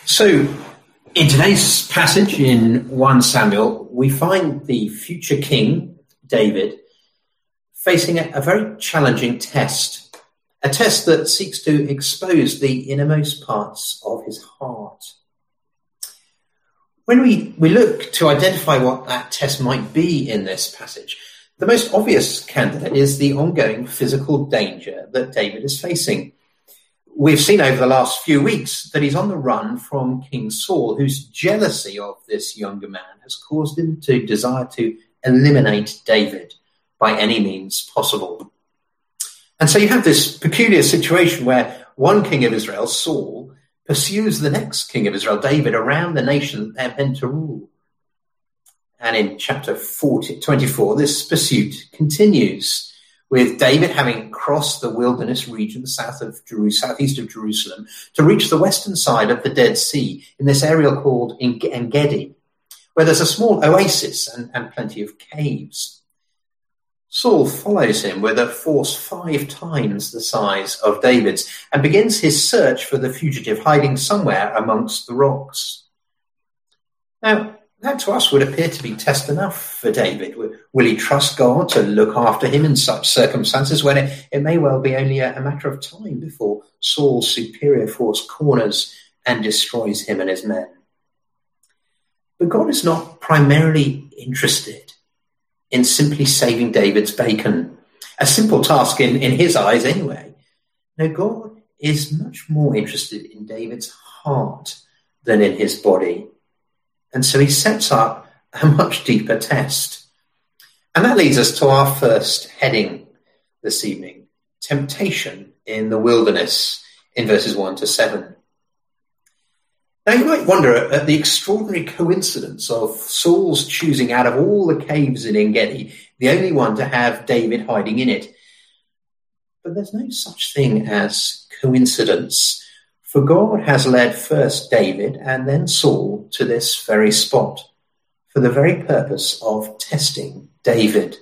So, in today's passage in 1 Samuel, we find the future king, David, facing a very challenging test, a test that seeks to expose the innermost parts of his heart. When we look to identify what that test might be in this passage, the most obvious candidate is the ongoing physical danger that David is facing. We've seen over the last few weeks that he's on the run from King Saul, whose jealousy of this younger man has caused him to desire to eliminate David by any means possible. And so you have this peculiar situation where one king of Israel, Saul, pursues the next king of Israel, David, around the nation that they're meant to rule. And in chapter 24, this pursuit continues, with David having crossed the wilderness region southeast of Jerusalem to reach the western side of the Dead Sea in this area called En-Gedi, where there's a small oasis and plenty of caves. Saul follows him with a force 5 times the size of David's and begins his search for the fugitive hiding somewhere amongst the rocks. Now, that to us would appear to be test enough for David. Will he trust God to look after him in such circumstances when it may well be only a matter of time before Saul's superior force corners and destroys him and his men? But God is not primarily interested in simply saving David's bacon, a simple task in his eyes anyway. No, God is much more interested in David's heart than in his body. And so he sets up a much deeper test. And that leads us to our first heading this evening, temptation in the wilderness, in verses 1 to 7. Now you might wonder at the extraordinary coincidence of Saul's choosing out of all the caves in En-Gedi, the only one to have David hiding in it. But there's no such thing as coincidence. For God has led first David and then Saul to this very spot for the very purpose of testing David.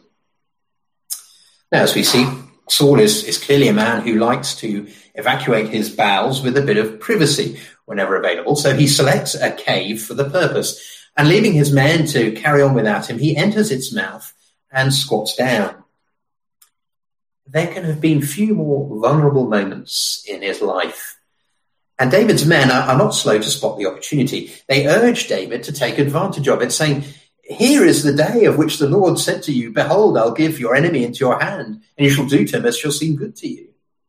Now, as we see, Saul is clearly a man who likes to evacuate his bowels with a bit of privacy whenever available. So he selects a cave for the purpose, and leaving his men to carry on without him, he enters its mouth and squats down. There can have been few more vulnerable moments in his life. And David's men are not slow to spot the opportunity. They urge David to take advantage of it, saying, "Here is the day of which the Lord said to you, 'Behold, I'll give your enemy into your hand, and you shall do to him as shall seem good to you.'"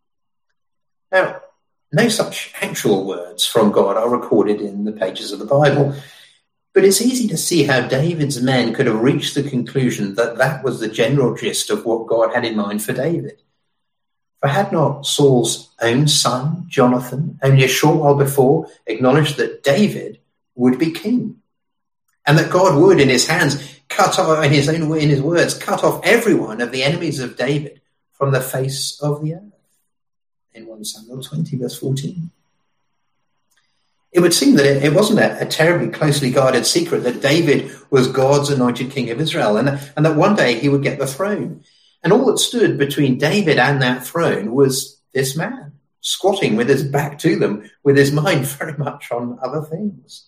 Now, no such actual words from God are recorded in the pages of the Bible, but it's easy to see how David's men could have reached the conclusion that that was the general gist of what God had in mind for David. For had not Saul's own son, Jonathan, only a short while before acknowledged that David would be king, and that God would, in his hands, cut off, in his words, cut off every one of the enemies of David from the face of the earth? In 1 Samuel 20, verse 14. It would seem that it wasn't a terribly closely guarded secret that David was God's anointed king of Israel, and that one day he would get the throne. And all that stood between David and that throne was this man, squatting with his back to them, with his mind very much on other things.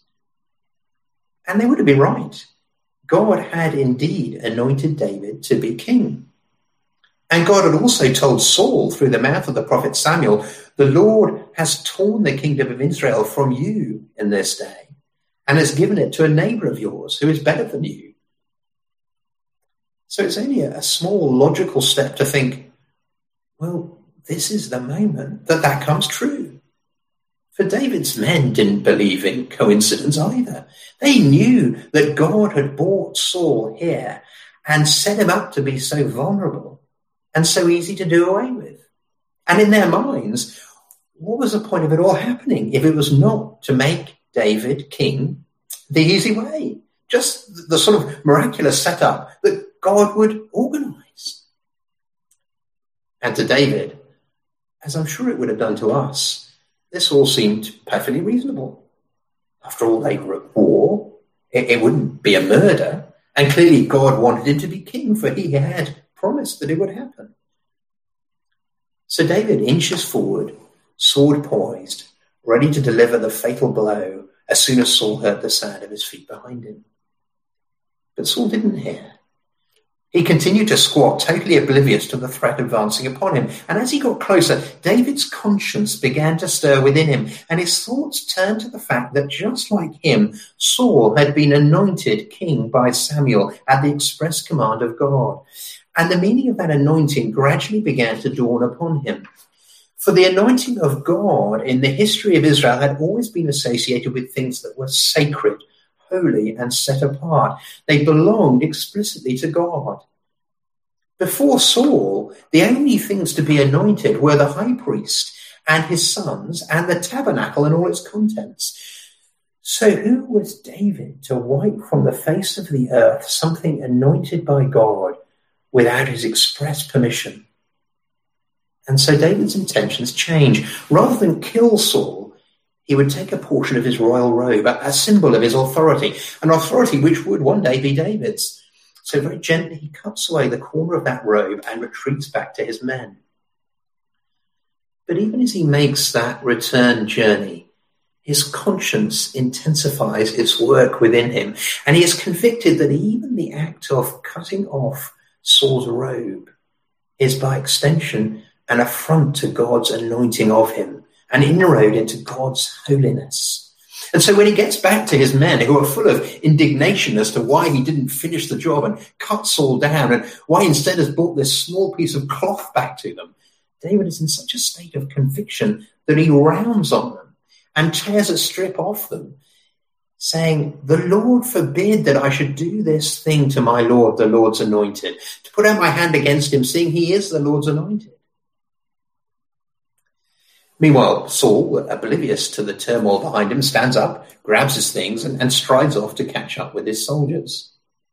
And they would have been right. God had indeed anointed David to be king. And God had also told Saul through the mouth of the prophet Samuel, "The Lord has torn the kingdom of Israel from you in this day, and has given it to a neighbor of yours who is better than you." So it's only a small logical step to think, well, this is the moment that comes true. For David's men didn't believe in coincidence either. They knew that God had brought Saul here and set him up to be so vulnerable and so easy to do away with. And in their minds, what was the point of it all happening if it was not to make David king the easy way? Just the sort of miraculous setup that God would organize. And to David, as I'm sure it would have done to us, this all seemed perfectly reasonable. After all, they were at war. It wouldn't be a murder. And clearly God wanted him to be king, for he had promised that it would happen. So David inches forward, sword poised, ready to deliver the fatal blow as soon as Saul heard the sound of his feet behind him. But Saul didn't hear. He continued to squat, totally oblivious to the threat advancing upon him. And as he got closer, David's conscience began to stir within him, and his thoughts turned to the fact that just like him, Saul had been anointed king by Samuel at the express command of God. And the meaning of that anointing gradually began to dawn upon him. For the anointing of God in the history of Israel had always been associated with things that were sacred, holy, and set apart. They belonged explicitly to God. Before Saul, the only things to be anointed were the high priest and his sons and the tabernacle and all its contents. So who was David to wipe from the face of the earth something anointed by God without his express permission? And so David's intentions change. Rather than kill Saul, he would take a portion of his royal robe, a symbol of his authority, an authority which would one day be David's. So very gently he cuts away the corner of that robe and retreats back to his men. But even as he makes that return journey, his conscience intensifies its work within him, and he is convicted that even the act of cutting off Saul's robe is by extension an affront to God's anointing of him, an inroad into God's holiness. And so when he gets back to his men who are full of indignation as to why he didn't finish the job and cut Saul down and why he instead has brought this small piece of cloth back to them, David is in such a state of conviction that he rounds on them and tears a strip off them, saying, "The Lord forbid that I should do this thing to my Lord, the Lord's anointed, to put out my hand against him, seeing he is the Lord's anointed." Meanwhile, Saul, oblivious to the turmoil behind him, stands up, grabs his things, and strides off to catch up with his soldiers.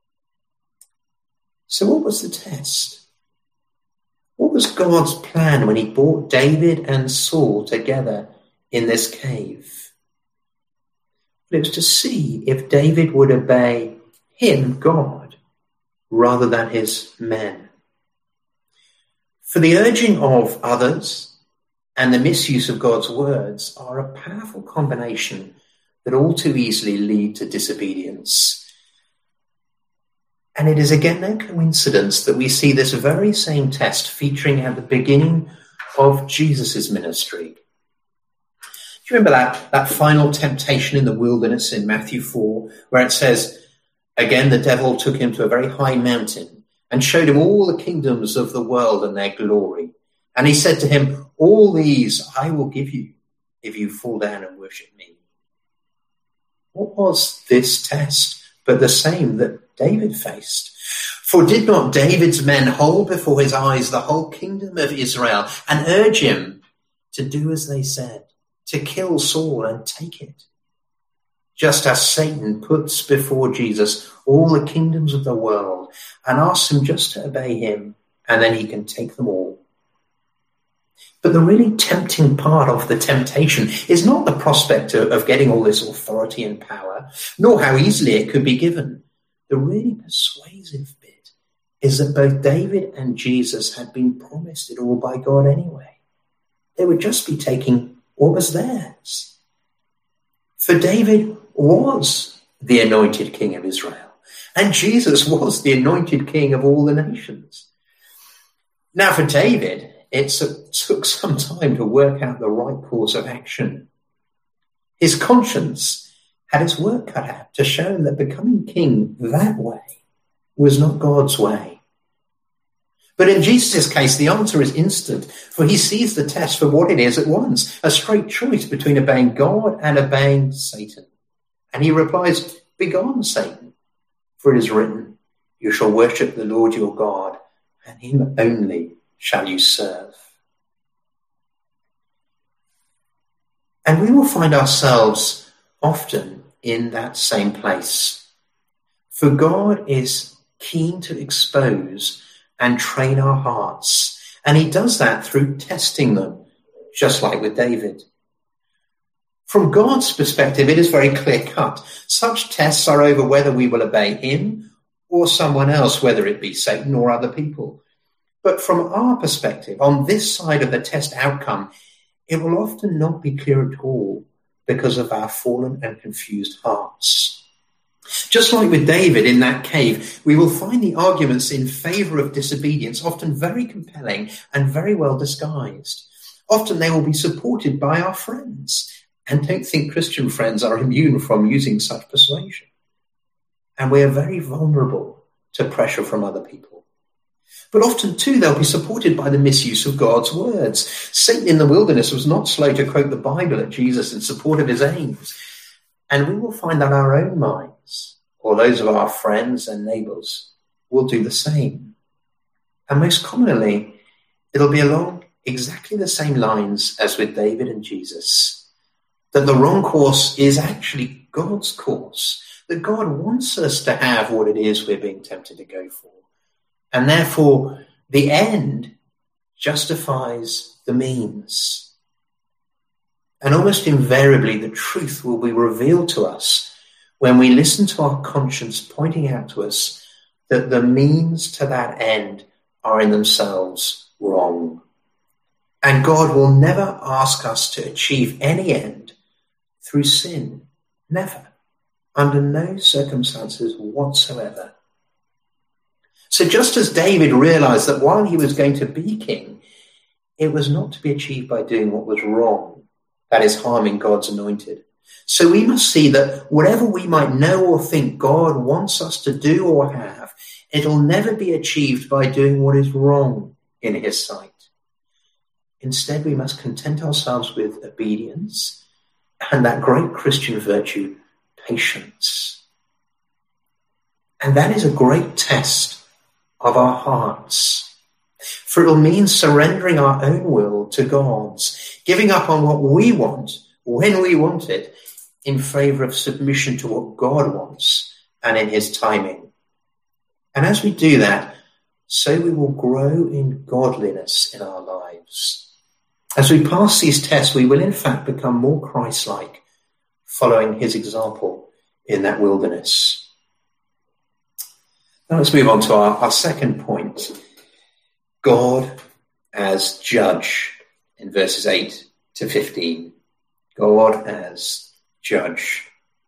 So what was the test? What was God's plan when he brought David and Saul together in this cave? It was to see if David would obey him, God, rather than his men. For the urging of others and the misuse of God's words are a powerful combination that all too easily lead to disobedience. And it is again no coincidence that we see this very same test featuring at the beginning of Jesus' ministry. Do you remember that final temptation in the wilderness in Matthew 4, where it says, "Again the devil took him to a very high mountain and showed him all the kingdoms of the world and their glory. And he said to him, 'All these I will give you if you fall down and worship me.'" What was this test but the same that David faced? For did not David's men hold before his eyes the whole kingdom of Israel and urge him to do as they said, to kill Saul and take it? Just as Satan puts before Jesus all the kingdoms of the world and asks him just to obey him, and then he can take them all. But the really tempting part of the temptation is not the prospect of getting all this authority and power, nor how easily it could be given. The really persuasive bit is that both David and Jesus had been promised it all by God anyway. They would just be taking what was theirs. For David was the anointed king of Israel, and Jesus was the anointed king of all the nations. Now for David, it took some time to work out the right course of action. His conscience had its work cut out to show him that becoming king that way was not God's way. But in Jesus' case, the answer is instant, for he sees the test for what it is at once, a straight choice between obeying God and obeying Satan. And he replies, "Begone, Satan, for it is written, 'You shall worship the Lord your God, and him only shall you serve.'" And we will find ourselves often in that same place. For God is keen to expose and train our hearts, and he does that through testing them, just like with David. From God's perspective, it is very clear-cut. Such tests are over whether we will obey him or someone else, whether it be Satan or other people. But from our perspective, on this side of the test outcome, it will often not be clear at all, because of our fallen and confused hearts. Just like with David in that cave, we will find the arguments in favour of disobedience often very compelling and very well disguised. Often they will be supported by our friends, and don't think Christian friends are immune from using such persuasion. And we are very vulnerable to pressure from other people. But often, too, they'll be supported by the misuse of God's words. Satan in the wilderness was not slow to quote the Bible at Jesus in support of his aims. And we will find that our own minds, or those of our friends and neighbours, will do the same. And most commonly, it'll be along exactly the same lines as with David and Jesus, that the wrong course is actually God's course, that God wants us to have what it is we're being tempted to go for. And therefore, the end justifies the means. And almost invariably, the truth will be revealed to us when we listen to our conscience pointing out to us that the means to that end are in themselves wrong. And God will never ask us to achieve any end through sin. Never. Under no circumstances whatsoever. So just as David realized that while he was going to be king, it was not to be achieved by doing what was wrong, that is, harming God's anointed. So we must see that whatever we might know or think God wants us to do or have, it'll never be achieved by doing what is wrong in his sight. Instead, we must content ourselves with obedience and that great Christian virtue, patience. And that is a great test of our hearts. For it will mean surrendering our own will to God's, giving up on what we want, when we want it, in favour of submission to what God wants and in his timing. And as we do that, so we will grow in godliness in our lives. As we pass these tests, we will in fact become more Christ-like, following his example in that wilderness. Now let's move on to our second point. God as judge in verses 8 to 15. God as judge.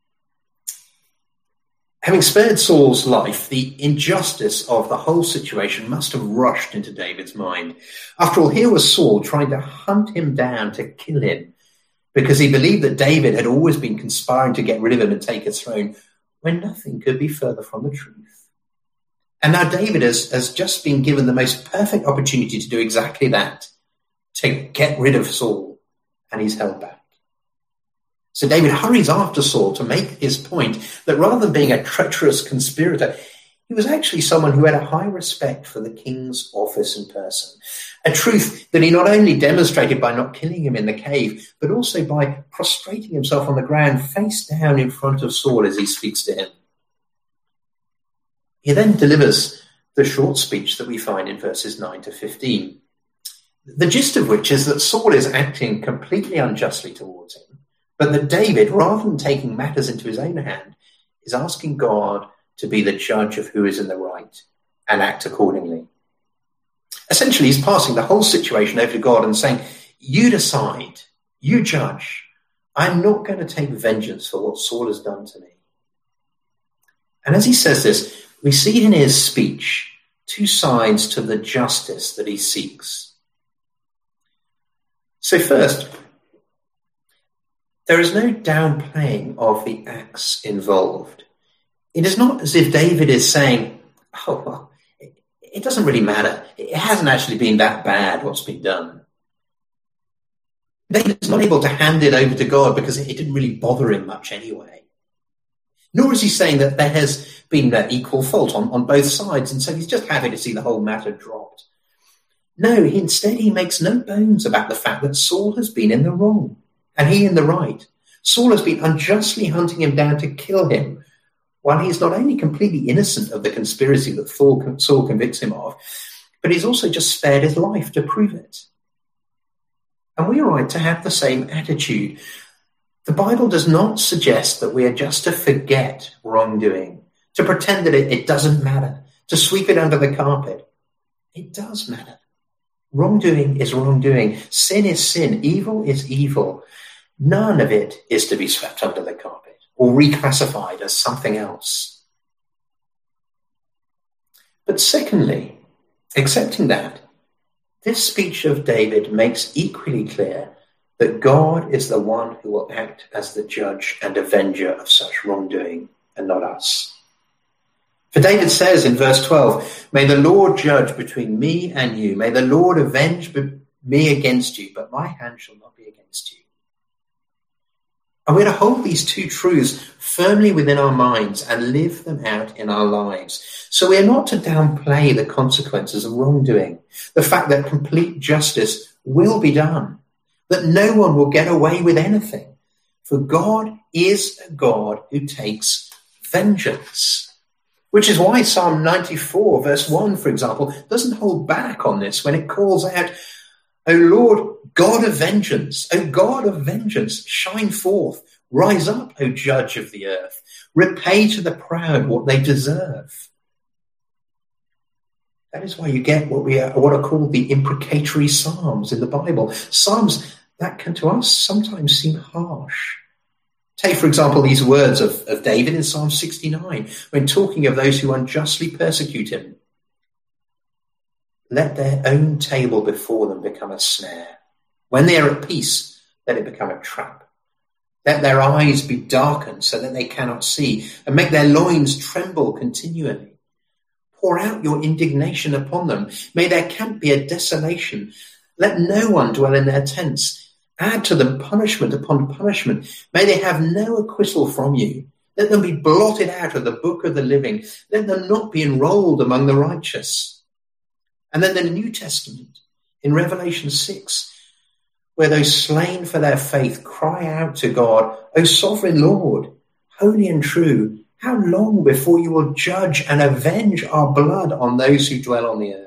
Having spared Saul's life, the injustice of the whole situation must have rushed into David's mind. After all, here was Saul trying to hunt him down to kill him because he believed that David had always been conspiring to get rid of him and take his throne, when nothing could be further from the truth. And now David has just been given the most perfect opportunity to do exactly that, to get rid of Saul, and he's held back. So David hurries after Saul to make his point that rather than being a treacherous conspirator, he was actually someone who had a high respect for the king's office and person. A truth that he not only demonstrated by not killing him in the cave, but also by prostrating himself on the ground face down in front of Saul as he speaks to him. He then delivers the short speech that we find in verses 9 to 15, the gist of which is that Saul is acting completely unjustly towards him, but that David, rather than taking matters into his own hand, is asking God to be the judge of who is in the right and act accordingly. Essentially, he's passing the whole situation over to God and saying, you decide, you judge. I'm not going to take vengeance for what Saul has done to me. And as he says this, we see in his speech two sides to the justice that he seeks. So first, there is no downplaying of the acts involved. It is not as if David is saying, oh, well, it doesn't really matter. It hasn't actually been that bad what's been done. David is not able to hand it over to God because it didn't really bother him much anyway. Nor is he saying that there has been equal fault on both sides, and so he's just happy to see the whole matter dropped. No, instead he makes no bones about the fact that Saul has been in the wrong, and he in the right. Saul has been unjustly hunting him down to kill him, while he is not only completely innocent of the conspiracy that Saul convicts him of, but he's also just spared his life to prove it. And we are right to have the same attitude. The Bible does not suggest that we are just to forget wrongdoing, to pretend that it doesn't matter, to sweep it under the carpet. It does matter. Wrongdoing is wrongdoing. Sin is sin. Evil is evil. None of it is to be swept under the carpet or reclassified as something else. But secondly, accepting that, this speech of David makes equally clear that God is the one who will act as the judge and avenger of such wrongdoing, and not us. For David says in verse 12, "May the Lord judge between me and you. May the Lord avenge me against you, but my hand shall not be against you." And we're to hold these two truths firmly within our minds and live them out in our lives. So we are not to downplay the consequences of wrongdoing, the fact that complete justice will be done, that no one will get away with anything. For God is a God who takes vengeance. Which is why Psalm 94, verse 1, for example, doesn't hold back on this when it calls out, "O Lord, God of vengeance, O God of vengeance, shine forth. Rise up, O judge of the earth. Repay to the proud what they deserve." That is why you get what are called the imprecatory psalms in the Bible. Psalms that can to us sometimes seem harsh. Take, for example, these words of David in Psalm 69, when talking of those who unjustly persecute him. "Let their own table before them become a snare. When they are at peace, let it become a trap. Let their eyes be darkened so that they cannot see, and make their loins tremble continually. Pour out your indignation upon them. May their camp be a desolation. Let no one dwell in their tents. Add to them punishment upon punishment. May they have no acquittal from you. Let them be blotted out of the book of the living. Let them not be enrolled among the righteous." And then the New Testament, in Revelation 6, where those slain for their faith cry out to God, "O sovereign Lord, holy and true, how long before you will judge and avenge our blood on those who dwell on the earth?"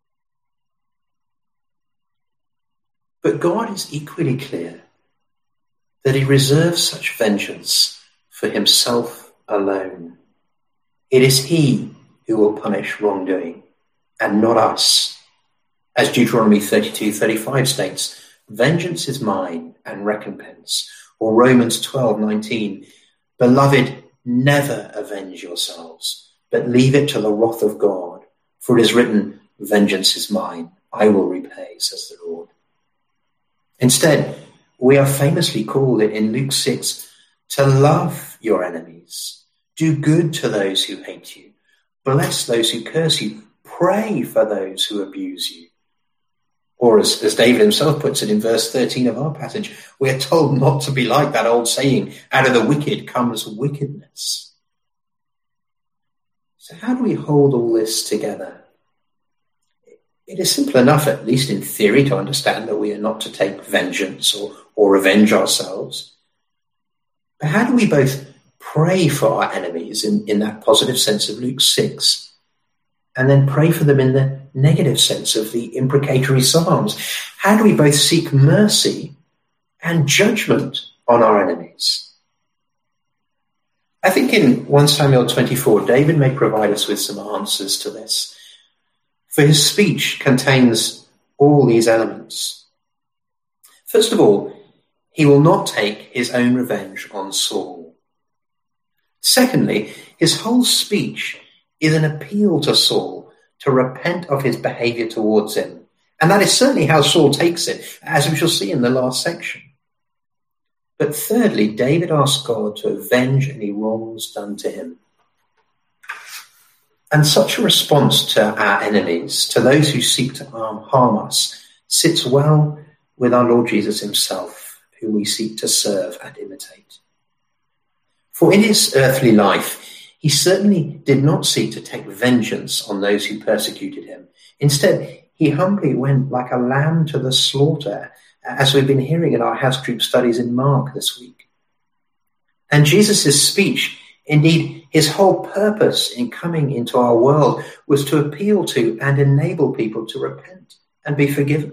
But God is equally clear that he reserves such vengeance for himself alone. It is he who will punish wrongdoing, and not us. As Deuteronomy 32:35 states, "Vengeance is mine and recompense." Or Romans 12:19, "Beloved, never avenge yourselves, but leave it to the wrath of God. For it is written, 'Vengeance is mine, I will repay,' says the Lord." Instead, we are famously called in Luke 6 to love your enemies, do good to those who hate you, bless those who curse you, pray for those who abuse you. Or as David himself puts it in verse 13 of our passage, we are told not to be like that old saying, "Out of the wicked comes wickedness." So how do we hold all this together? It is simple enough, at least in theory, to understand that we are not to take vengeance or revenge ourselves. But how do we both pray for our enemies in that positive sense of Luke 6, and then pray for them in the negative sense of the imprecatory Psalms? How do we both seek mercy and judgment on our enemies? I think in 1 Samuel 24, David may provide us with some answers to this. For his speech contains all these elements. First of all, he will not take his own revenge on Saul. Secondly, his whole speech is an appeal to Saul to repent of his behavior towards him. And that is certainly how Saul takes it, as we shall see in the last section. But thirdly, David asks God to avenge any wrongs done to him. And such a response to our enemies, to those who seek to harm us, sits well with our Lord Jesus himself, whom we seek to serve and imitate. For in his earthly life, he certainly did not seek to take vengeance on those who persecuted him. Instead, he humbly went like a lamb to the slaughter, as we've been hearing in our house group studies in Mark this week. And Jesus' speech, indeed, his whole purpose in coming into our world, was to appeal to and enable people to repent and be forgiven.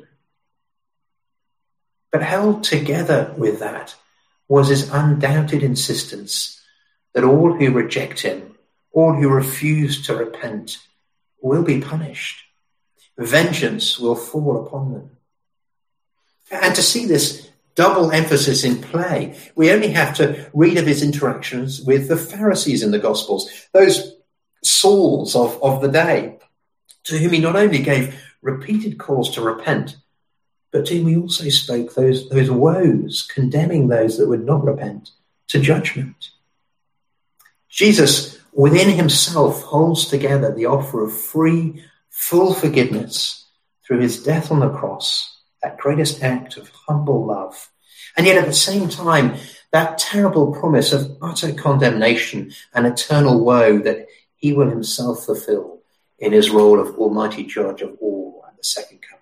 But held together with that was his undoubted insistence that all who reject him, all who refuse to repent, will be punished. Vengeance will fall upon them. And to see this double emphasis in play. We only have to read of his interactions with the Pharisees in the Gospels, those Sauls of the day, to whom he not only gave repeated calls to repent, but to whom he also spoke those woes, condemning those that would not repent to judgment. Jesus, within himself, holds together the offer of free, full forgiveness through his death on the cross, that greatest act of humble love. And yet at the same time, that terrible promise of utter condemnation and eternal woe that he will himself fulfill in his role of almighty judge of all at the second coming.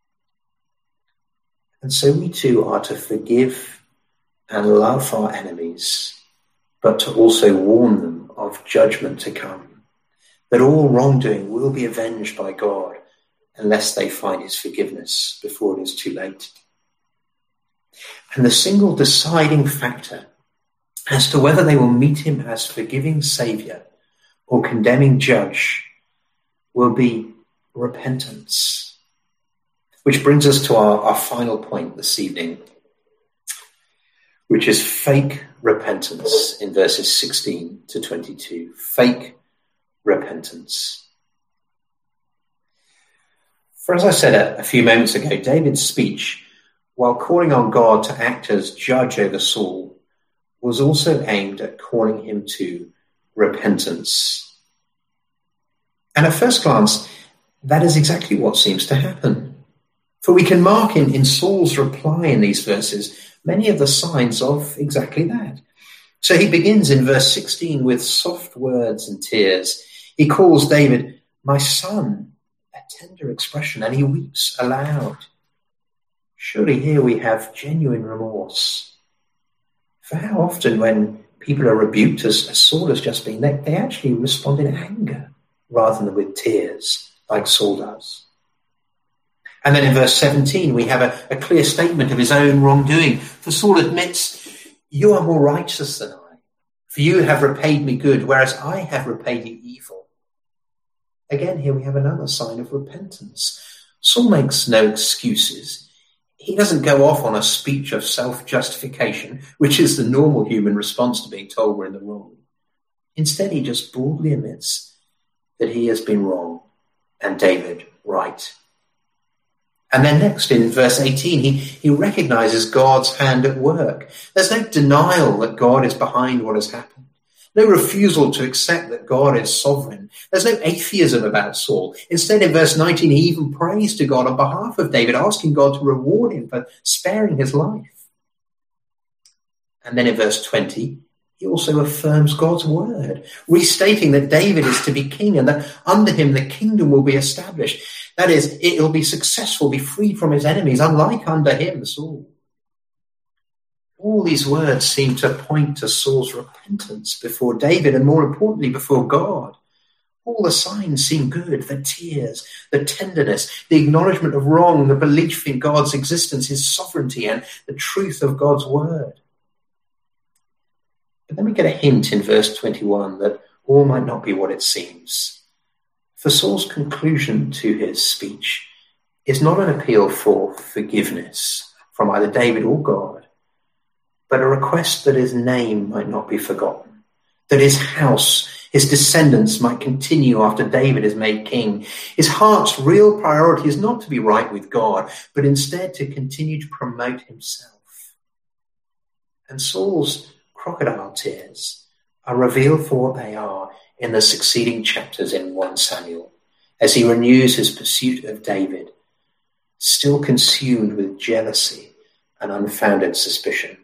And so we too are to forgive and love our enemies, but to also warn them of judgment to come, that all wrongdoing will be avenged by God unless they find his forgiveness before it is too late. And the single deciding factor as to whether they will meet him as forgiving Saviour or condemning judge will be repentance. Which brings us to our final point this evening, which is fake repentance in verses 16 to 22. Fake repentance. For as I said a few moments ago, David's speech, while calling on God to act as judge over Saul, was also aimed at calling him to repentance. And at first glance, that is exactly what seems to happen. For we can mark in Saul's reply in these verses many of the signs of exactly that. So he begins in verse 16 with soft words and tears. He calls David, "My son," a tender expression, and he weeps aloud. Surely here we have genuine remorse. For how often when people are rebuked, as Saul has just been, they actually respond in anger rather than with tears, like Saul does. And then in verse 17, we have a clear statement of his own wrongdoing. For Saul admits, "You are more righteous than I, for you have repaid me good, whereas I have repaid you evil." Again, here we have another sign of repentance. Saul makes no excuses. He doesn't go off on a speech of self-justification, which is the normal human response to being told we're in the wrong. Instead, he just boldly admits that he has been wrong and David right. And then next in verse 18, he recognizes God's hand at work. There's no denial that God is behind what has happened. No refusal to accept that God is sovereign. There's no atheism about Saul. Instead, in verse 19, he even prays to God on behalf of David, asking God to reward him for sparing his life. And then in verse 20, he also affirms God's word, restating that David is to be king and that under him the kingdom will be established. That is, it will be successful, be freed from his enemies, unlike under him, Saul. All these words seem to point to Saul's repentance before David and, more importantly, before God. All the signs seem good: the tears, the tenderness, the acknowledgement of wrong, the belief in God's existence, his sovereignty, and the truth of God's word. But then we get a hint in verse 21 that all might not be what it seems. For Saul's conclusion to his speech is not an appeal for forgiveness from either David or God, but a request that his name might not be forgotten, that his house, his descendants might continue after David is made king. His heart's real priority is not to be right with God, but instead to continue to promote himself. And Saul's crocodile tears are revealed for what they are in the succeeding chapters in 1 Samuel, as he renews his pursuit of David, still consumed with jealousy and unfounded suspicion.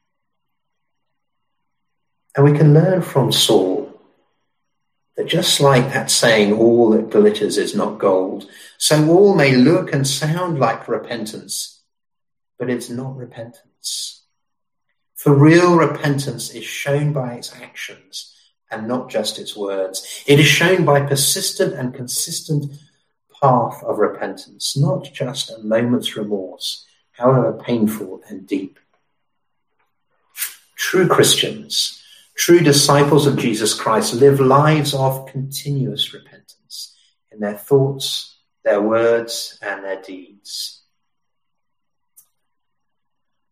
And we can learn from Saul that just like that saying, "all that glitters is not gold," so all may look and sound like repentance, but it's not repentance. For real repentance is shown by its actions and not just its words. It is shown by persistent and consistent path of repentance, not just a moment's remorse, however painful and deep. True Christians, true disciples of Jesus Christ, live lives of continuous repentance in their thoughts, their words, and their deeds.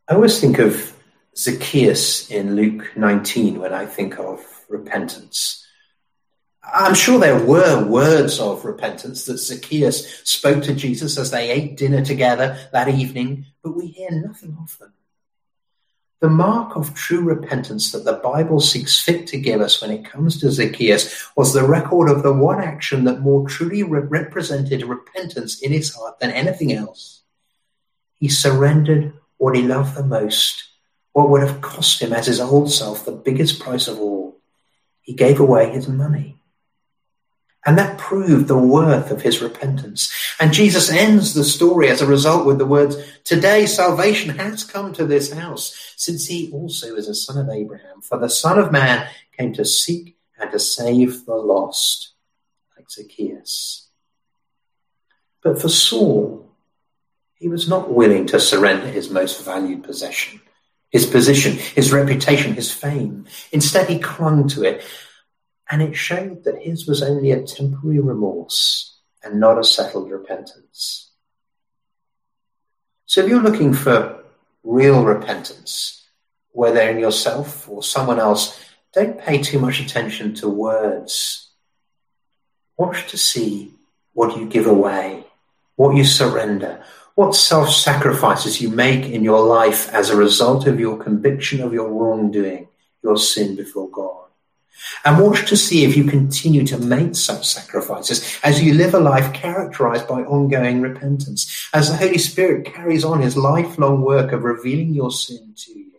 I always think of Zacchaeus in Luke 19 when I think of repentance. I'm sure there were words of repentance that Zacchaeus spoke to Jesus as they ate dinner together that evening, but we hear nothing of them. The mark of true repentance that the Bible seeks fit to give us when it comes to Zacchaeus was the record of the one action that more truly represented repentance in his heart than anything else. He surrendered what he loved the most, what would have cost him as his old self the biggest price of all. He gave away his money. And that proved the worth of his repentance. And Jesus ends the story as a result with the words, "Today salvation has come to this house, since he also is a son of Abraham. For the Son of Man came to seek and to save the lost," like Zacchaeus. But for Saul, he was not willing to surrender his most valued possession, his position, his reputation, his fame. Instead, he clung to it. And it showed that his was only a temporary remorse and not a settled repentance. So if you're looking for real repentance, whether in yourself or someone else, don't pay too much attention to words. Watch to see what you give away, what you surrender, what self-sacrifices you make in your life as a result of your conviction of your wrongdoing, your sin before God. And watch to see if you continue to make such sacrifices as you live a life characterized by ongoing repentance, as the Holy Spirit carries on his lifelong work of revealing your sin to you.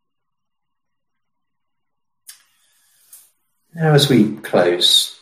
Now, as we close,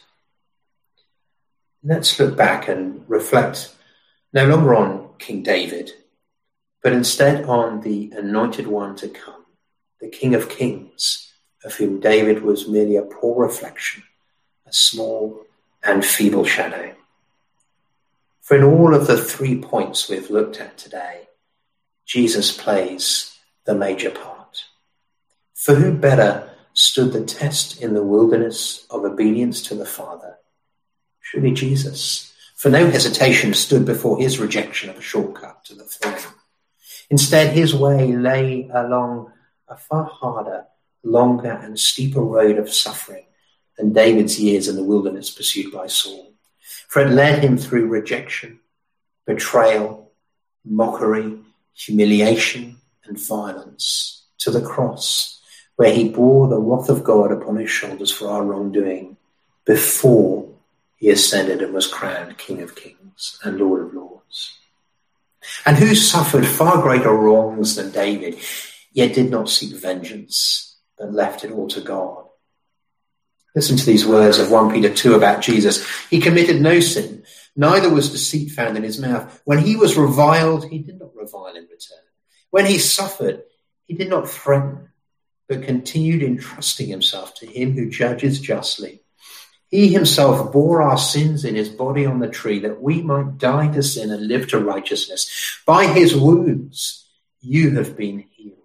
let's look back and reflect no longer on King David, but instead on the anointed one to come, the King of Kings, of whom David was merely a poor reflection, a small and feeble shadow. For in all of the 3 points we've looked at today, Jesus plays the major part. For who better stood the test in the wilderness of obedience to the Father? Surely Jesus. For no hesitation stood before his rejection of a shortcut to the throne. Instead, his way lay along a far harder, longer and steeper road of suffering than David's years in the wilderness pursued by Saul. For it led him through rejection, betrayal, mockery, humiliation, and violence to the cross, where he bore the wrath of God upon his shoulders for our wrongdoing before he ascended and was crowned King of Kings and Lord of Lords. And who suffered far greater wrongs than David, yet did not seek vengeance, but left it all to God. Listen to these words of 1 Peter 2 about Jesus. He committed no sin, neither was deceit found in his mouth. When he was reviled, he did not revile in return. When he suffered, he did not threaten, but continued entrusting himself to him who judges justly. He himself bore our sins in his body on the tree, that we might die to sin and live to righteousness. By his wounds you have been healed.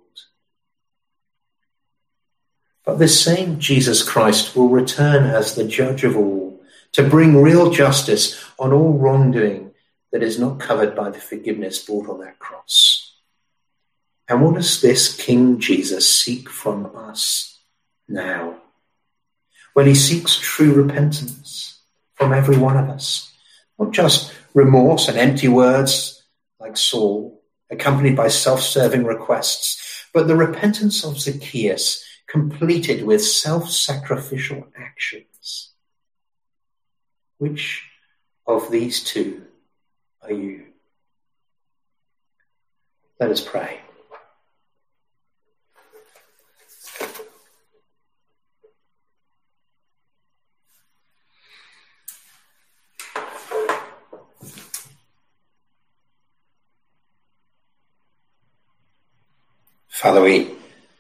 But this same Jesus Christ will return as the judge of all, to bring real justice on all wrongdoing that is not covered by the forgiveness brought on that cross. And what does this King Jesus seek from us now? Well, he seeks true repentance from every one of us, not just remorse and empty words like Saul, accompanied by self-serving requests, but the repentance of Zacchaeus, completed with self-sacrificial actions. Which of these two are you? Let us pray. Father, we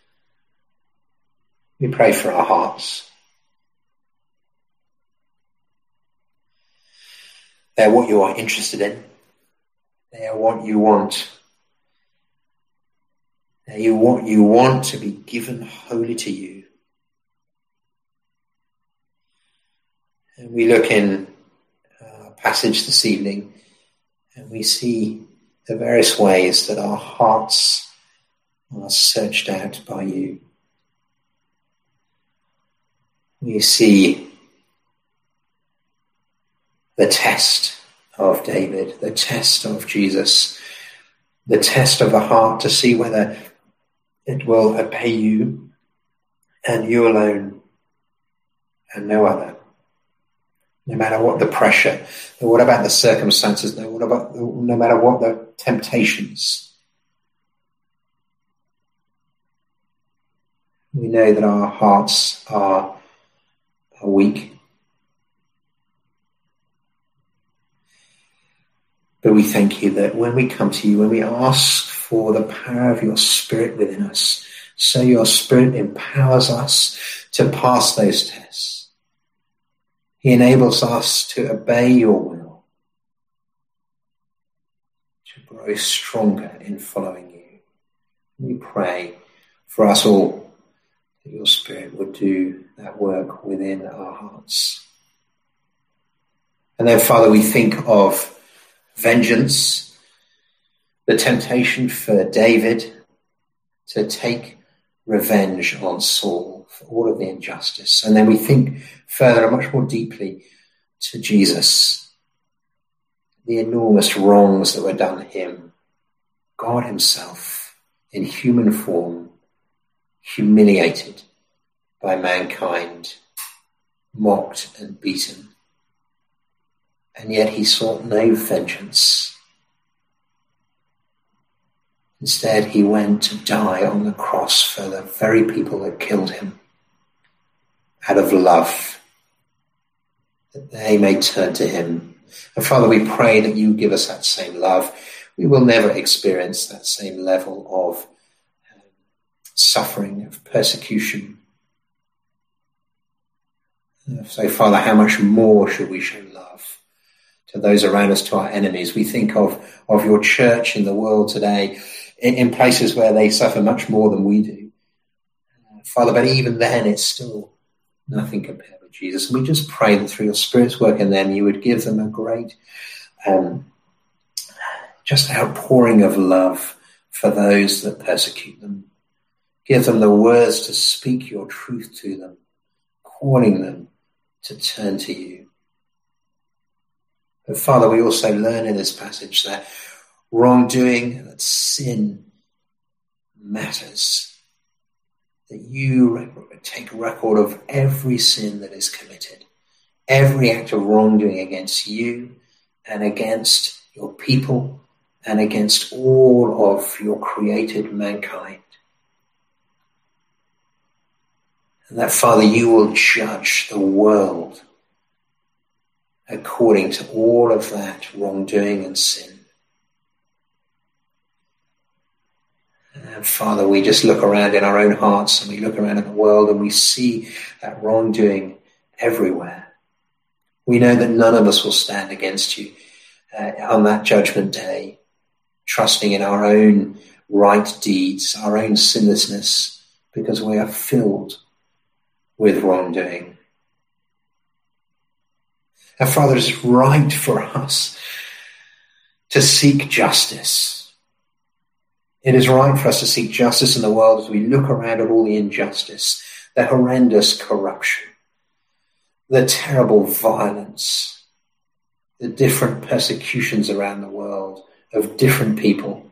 pray for our hearts. They're what you are interested in. They are what you want. They are what you want to be given wholly to you. And we look in our passage this evening and we see the various ways that our hearts are searched out by you. We see the test of David, the test of Jesus, the test of the heart to see whether it will obey you and you alone and no other. No matter what the pressure, what about the circumstances, no matter what the temptations. We know that our hearts are weak. But we thank you that when we come to you, when we ask for the power of your Spirit within us, so your Spirit empowers us to pass those tests. He enables us to obey your will, to grow stronger in following you. We pray for us all that your Spirit would do that work within our hearts. And then, Father, we think of vengeance, the temptation for David to take revenge on Saul for all of the injustice. And then we think further and much more deeply to Jesus, the enormous wrongs that were done him. God himself, in human form, humiliated by mankind, mocked and beaten. And yet he sought no vengeance. Instead, he went to die on the cross for the very people that killed him, out of love, that they may turn to him. And Father, we pray that you give us that same love. We will never experience that same level of suffering, of persecution. So, Father, how much more should we show love to those around us, to our enemies? We think of your church in the world today, in places where they suffer much more than we do. Father, but even then it's still nothing compared with Jesus. And we just pray that through your Spirit's work in them, you would give them a great just outpouring of love for those that persecute them. Give them the words to speak your truth to them, calling them to turn to you. But Father, we also learn in this passage that wrongdoing, that sin matters. That you take record of every sin that is committed, every act of wrongdoing against you and against your people and against all of your created mankind. And that, Father, you will judge the world according to all of that wrongdoing and sin. And Father, we just look around in our own hearts and we look around at the world and we see that wrongdoing everywhere. We know that none of us will stand against you on that judgment day, trusting in our own right deeds, our own sinlessness, because we are filled with wrongdoing. And Father, it's right for us to seek justice. It is right for us to seek justice in the world as we look around at all the injustice, the horrendous corruption, the terrible violence, the different persecutions around the world of different people.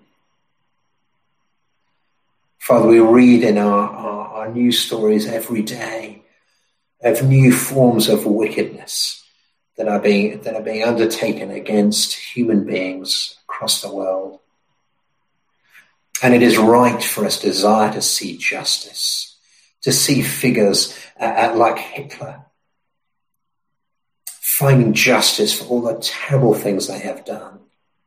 Father, we read in our news stories every day of new forms of wickedness that are being undertaken against human beings across the world. And it is right for us to desire to see justice, to see figures like Hitler finding justice for all the terrible things they have done.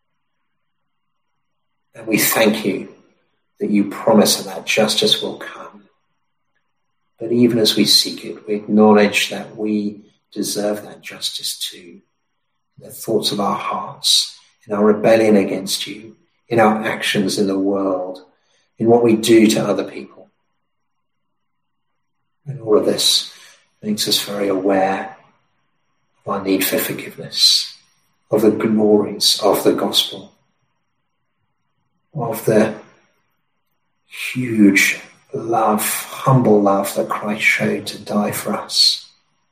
And we thank you that you promise that justice will come. But even as we seek it, we acknowledge that we deserve that justice too. In the thoughts of our hearts, in our rebellion against you, in our actions in the world, in what we do to other people. And all of this makes us very aware of our need for forgiveness, of the glories of the gospel, of the huge love, humble love that Christ showed to die for us.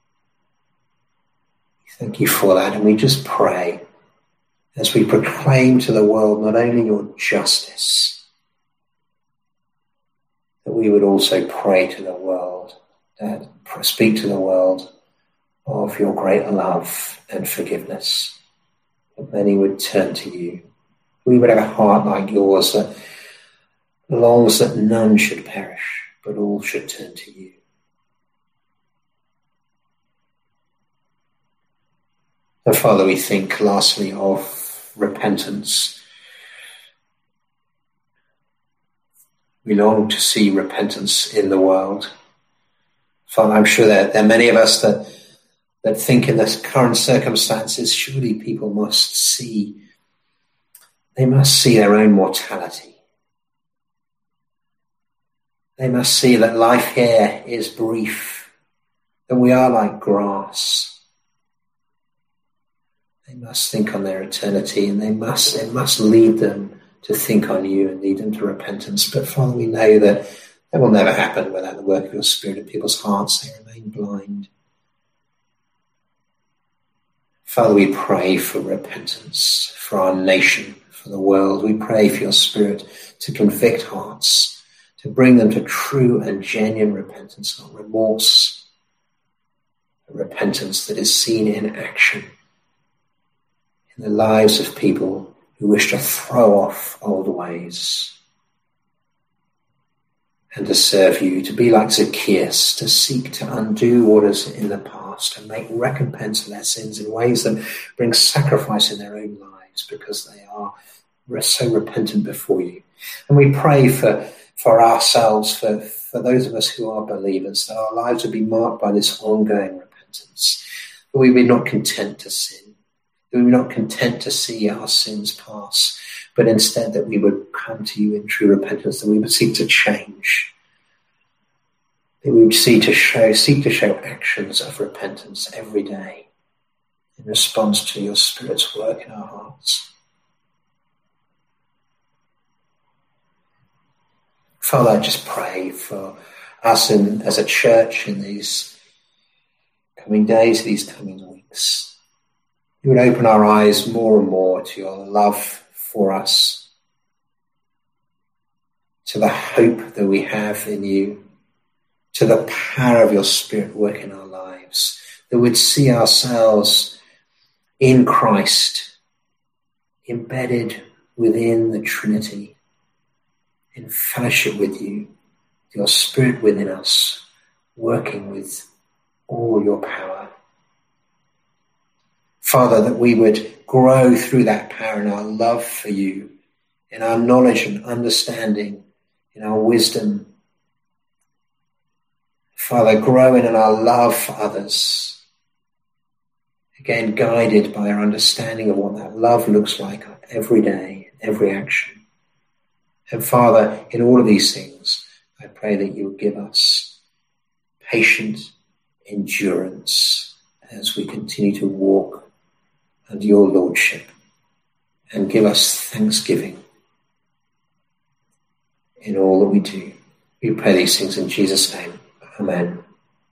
Thank you for that, and we just pray as we proclaim to the world not only your justice, that we would also pray to the world, speak to the world of your great love and forgiveness, that many would turn to you. We would have a heart like yours that longs that none should perish, but all should turn to you. And Father, we think lastly of repentance. We long to see repentance in the world. Father, I'm sure there are many of us that think in the current circumstances, surely people must see their own mortality. They must see that life here is brief, that we are like grass. They must think on their eternity, and it must lead them to think on you and lead them to repentance. But Father, we know that will never happen without the work of your Spirit in people's hearts. They remain blind. Father, we pray for repentance, for our nation, for the world. We pray for your Spirit to convict hearts, to bring them to true and genuine repentance, not remorse, a repentance that is seen in action in the lives of people who wish to throw off old ways and to serve you, to be like Zacchaeus, to seek to undo what is in the past and make recompense for their sins in ways that bring sacrifice in their own lives because they are so repentant before you. And we pray for ourselves, for those of us who are believers, that our lives would be marked by this ongoing repentance, that we would be not content to sin, that we were not content to see our sins pass, but instead that we would come to you in true repentance, that we would seek to change, that we would seek to show actions of repentance every day in response to your Spirit's work in our hearts. Father, I just pray for us as a church in these coming days, these coming weeks. You would open our eyes more and more to your love for us, to the hope that we have in you, to the power of your Spirit work in our lives, that we'd see ourselves in Christ, embedded within the Trinity, in fellowship with you, your Spirit within us, working with all your power. Father, that we would grow through that power in our love for you, in our knowledge and understanding, in our wisdom. Father, growing in our love for others, again guided by our understanding of what that love looks like every day, every action. And Father, in all of these things, I pray that you would give us patient endurance as we continue to walk under your lordship, and give us thanksgiving in all that we do. We pray these things in Jesus' name. Amen.